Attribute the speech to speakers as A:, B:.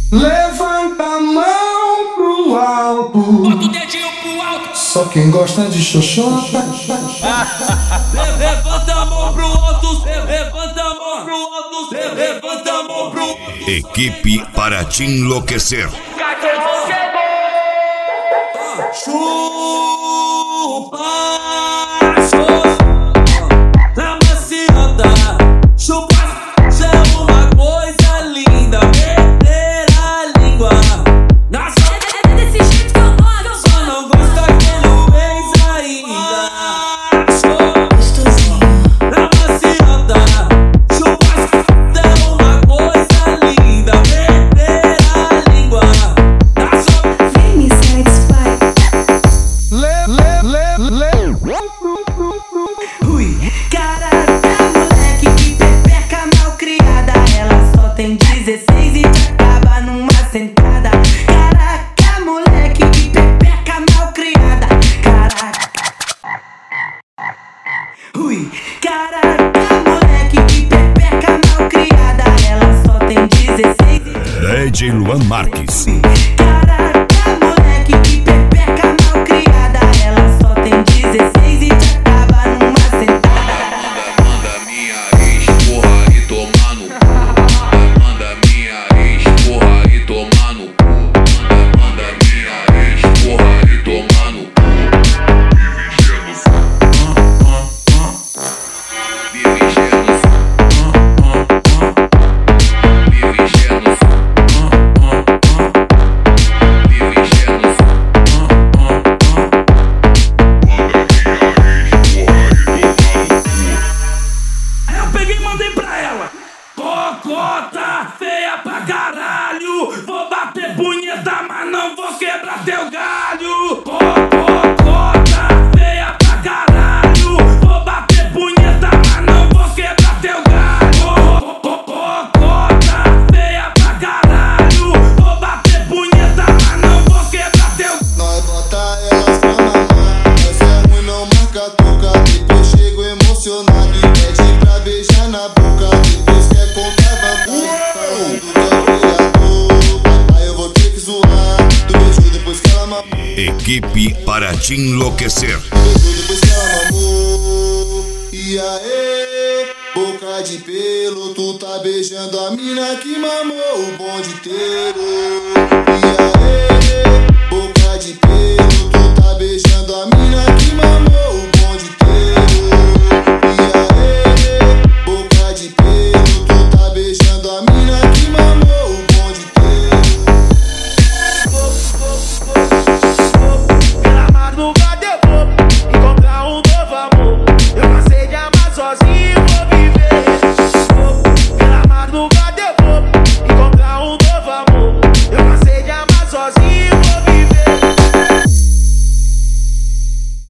A: Levanta a mão pro alto.
B: Bota o dedinho pro alto.
A: Só quem gosta de xoxota.
B: Levanta a mão pro alto. Levanta a mão pro alto. Levanta a mão pro alto.
C: Equipe para te enlouquecer.
B: Chupa na maciota. Chupa é uma coisa linda. Meter a língua na sua.
D: É desse jeito que eu gosto.
B: Só não gosta aquele ex ainda.
D: Gostosinho.
B: Na maciota. Chupa é uma coisa linda. Meter a língua na sua.
D: Vem me satisfy. Ui, caraca, moleque, que pepeca mal criada. Ela só tem 16 e te acaba numa sentada. Caraca, moleque, que pepeca mal criada. Caraca. Ui, caraca, moleque, que pepeca mal criada. Ela só tem 16 e...
C: DJ Luan Marques.
D: Caraca, moleque, que pepeca mal criada. Ela só tem 16 e te acaba numa sentada.
E: Manda minha ex, porra, e tomar no cu. Manda minha ex, porra, e tomar no cu. Manda minha ex, porra, e tomar no cu. Me enchendo, me enchendo, me enchendo.
B: Aí eu peguei e mandei pra ela. Cocota feia pra caralho. Vou bater punheta, mas não vou quebrar teu galho. Cocota feia pra caralho. Vou bater punheta, mas não vou quebrar teu galho. Cocota feia pra caralho. Vou bater punheta, mas não vou quebrar teu galho.
F: Nós bota elas pra mamar. Nós é ruim, não marca toca. Depois chego emocionado e pede pra beijar na boca. Depois quer contar vantagem, falando que é o criador. Aí eu vou ter que zoar. Do beijo depois que ela mamou.
C: Equipe para te enlouquecer.
F: Beijou depois que ela mamou. E aê, boca de pelo. Tu tá beijando a mina que mamou o bonde inteiro. E aê.